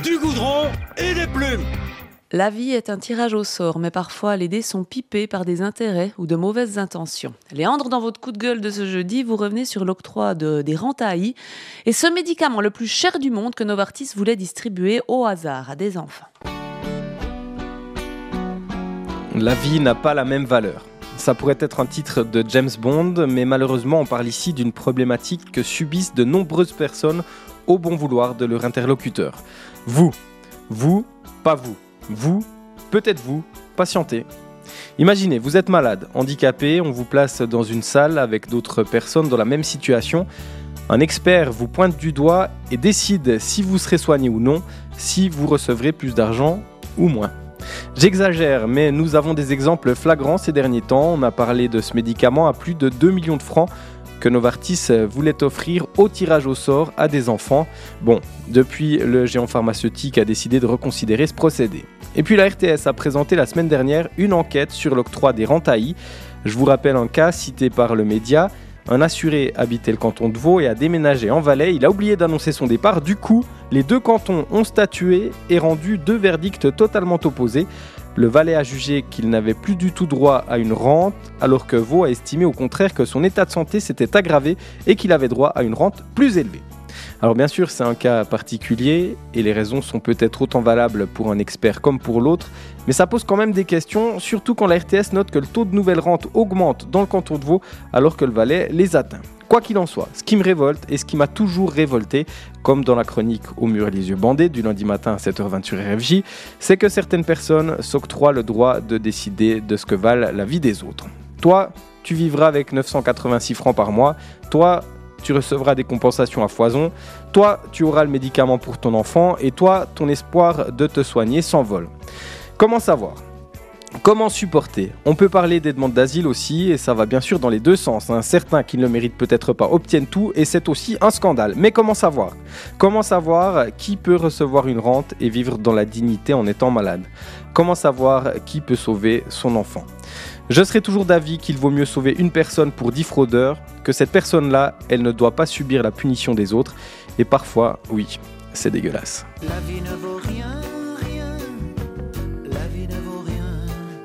du goudron et des plumes. La vie est un tirage au sort, mais parfois les dés sont pipés par des intérêts ou de mauvaises intentions. Léandre, dans votre coup de gueule de ce jeudi, vous revenez sur l'octroi des rentes AI et ce médicament le plus cher du monde que Novartis voulait distribuer au hasard à des enfants. La vie n'a pas la même valeur. Ça pourrait être un titre de James Bond, mais malheureusement on parle ici d'une problématique que subissent de nombreuses personnes au bon vouloir de leur interlocuteur. Vous, pas vous. Vous, peut-être vous, patientez. Imaginez, vous êtes malade, handicapé, on vous place dans une salle avec d'autres personnes dans la même situation. Un expert vous pointe du doigt et décide si vous serez soigné ou non, si vous recevrez plus d'argent ou moins. J'exagère, mais nous avons des exemples flagrants ces derniers temps. On a parlé de ce médicament à plus de 2 millions de francs que Novartis voulait offrir au tirage au sort à des enfants. Bon, depuis, le géant pharmaceutique a décidé de reconsidérer ce procédé. Et puis la RTS a présenté la semaine dernière une enquête sur l'octroi des rentes AI. Je vous rappelle un cas cité par le média. Un assuré habitait le canton de Vaud et a déménagé en Valais. Il a oublié d'annoncer son départ. Du coup, les deux cantons ont statué et rendu deux verdicts totalement opposés. Le Valais a jugé qu'il n'avait plus du tout droit à une rente, alors que Vaud a estimé au contraire que son état de santé s'était aggravé et qu'il avait droit à une rente plus élevée. Alors bien sûr, c'est un cas particulier et les raisons sont peut-être autant valables pour un expert comme pour l'autre, mais ça pose quand même des questions, surtout quand la RTS note que le taux de nouvelles rentes augmente dans le canton de Vaud alors que le Valais les atteint. Quoi qu'il en soit, ce qui me révolte et ce qui m'a toujours révolté, comme dans la chronique Au mur et les yeux bandés du lundi matin à 7h20 sur RFJ, c'est que certaines personnes s'octroient le droit de décider de ce que valent la vie des autres. Toi, tu vivras avec 986 francs par mois. Toi, tu recevras des compensations à foison. Toi, tu auras le médicament pour ton enfant. Et toi, ton espoir de te soigner s'envole. Comment savoir ? Comment supporter ? On peut parler des demandes d'asile aussi, et ça va bien sûr dans les deux sens. Certains qui ne le méritent peut-être pas obtiennent tout, et c'est aussi un scandale. Mais comment savoir ? Comment savoir qui peut recevoir une rente et vivre dans la dignité en étant malade ? Comment savoir qui peut sauver son enfant ? Je serai toujours d'avis qu'il vaut mieux sauver une personne pour 10 fraudeurs, que cette personne-là, elle ne doit pas subir la punition des autres. Et parfois, oui, c'est dégueulasse. La vie ne vaut rien.